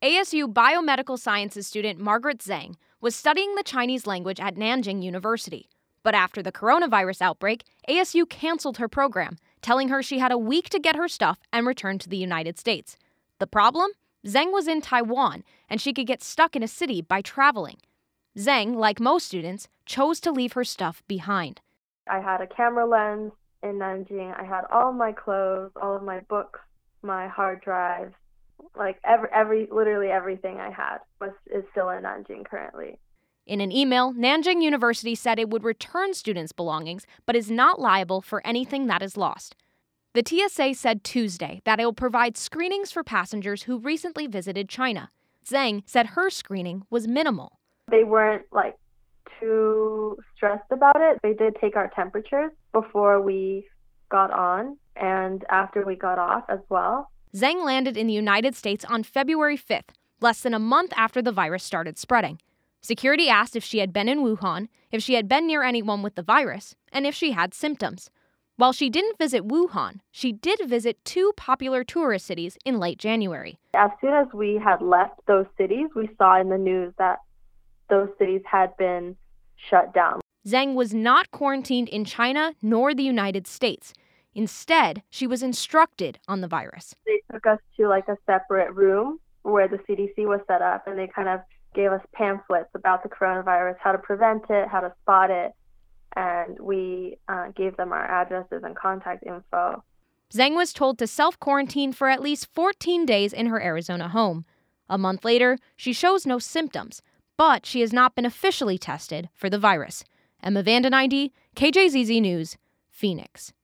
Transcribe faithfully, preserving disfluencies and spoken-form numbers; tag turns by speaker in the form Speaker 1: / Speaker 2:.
Speaker 1: A S U biomedical sciences student Margaret Zhang was studying the Chinese language at Nanjing University. But after the coronavirus outbreak, A S U canceled her program, telling her she had a week to get her stuff and return to the United States. The problem? Zhang was in Taiwan, and she could get stuck in a city by traveling. Zhang, like most students, chose to leave her stuff behind.
Speaker 2: I had a camera lens in Nanjing. I had all my clothes, all of my books, my hard drive, like every, every, literally everything I had was is still in Nanjing currently.
Speaker 1: In an email, Nanjing University said it would return students' belongings, but is not liable for anything that is lost. The T S A said Tuesday that it will provide screenings for passengers who recently visited China. Zhang said her screening was minimal.
Speaker 2: They weren't like too stressed about it. They did take our temperatures before we got on and after we got off as well.
Speaker 1: Zhang landed in the United States on February fifth, less than a month after the virus started spreading. Security asked if she had been in Wuhan, if she had been near anyone with the virus, and if she had symptoms. While she didn't visit Wuhan, she did visit two popular tourist cities in late January.
Speaker 2: As soon as we had left those cities, we saw in the news that those cities had been shut down.
Speaker 1: Zhang was not quarantined in China nor the United States. Instead, she was instructed on the virus.
Speaker 2: They took us to like a separate room where the C D C was set up, and they kind of gave us pamphlets about the coronavirus, how to prevent it, how to spot it, and we uh, gave them our addresses and contact info.
Speaker 1: Zhang was told to self-quarantine for at least fourteen days in her Arizona home. A month later, she shows no symptoms, but she has not been officially tested for the virus. Emma Vanden I D, K J Z Z News, Phoenix.